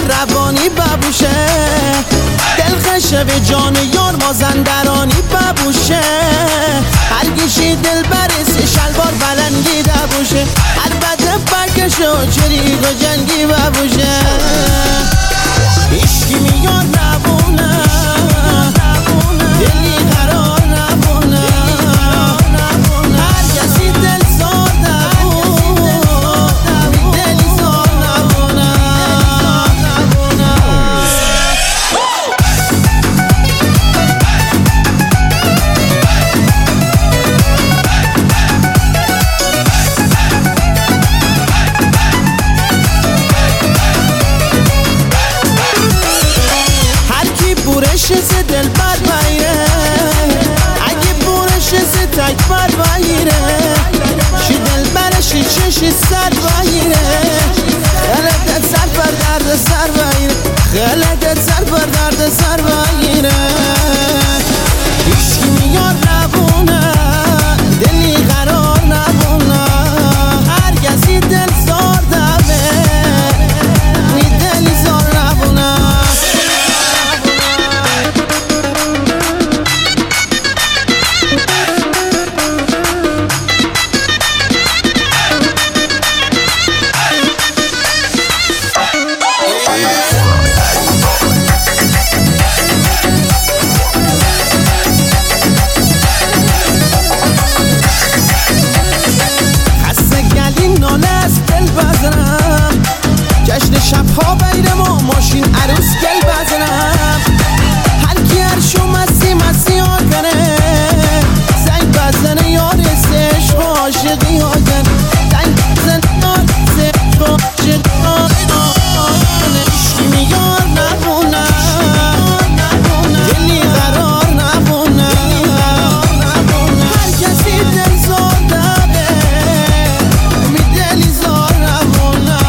میان روانی ببوشه، دلخشه به جان یار مازندرانی ببوشه، هر گیشی دل برسی شلوار بلنگی دبوشه، هر بده بکشه و چریگ و جنگی ببوشه. عشقی میان نبونه، دلی قرار نبونه، هر کسی دل زار نبونه، دلی زار نبونه. هر کی بورش ز دل بر بایره، اگه بورش ز تک بر بایره، شی دل برشی چشی سر بایره، خلقت سر بر درد سر بایره، خلقت سر بر درد سر بایره. عشقی میان نبونه، دلی قرار نبونه، هر کسی دل زار دبه، می دلی زار نبونه. جشن شبها بین ما ماشین عروس گل بزنم، هر کی هرشو مسی مسی ها کنه، زنگ بزنه یار عشق و عاشقی ها کن، زنگ بزنه یار عشق و عاشقی ها کن. عشقی میان نبونه، دلی قرار نبونه، هر کسی دل زار دبه، می دلی زار نبونه.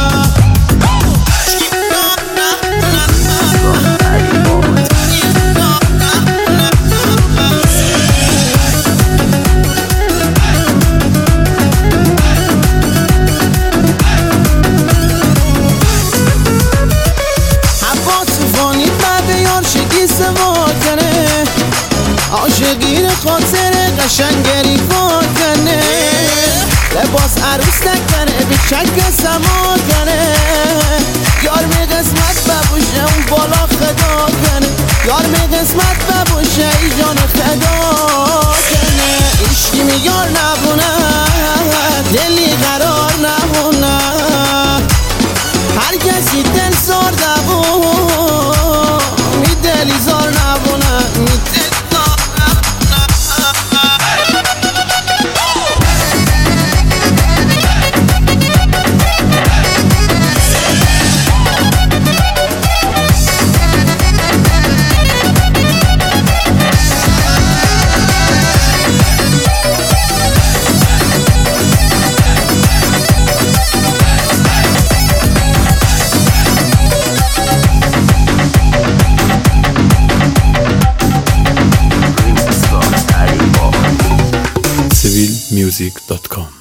عاشقی خاطر قشنگری کنه، لباس عروس نکنه به چک سما کنه، یار می قسمت ببوشه اون بالا خدا کنه، یار می قسمت ببوشه ای جان خدا کنه. عشقی میار نبونه، دلی قرار نبونه، هر کسی دل زار دبون، می دلی زار نبونه، می دلی civilmusic.com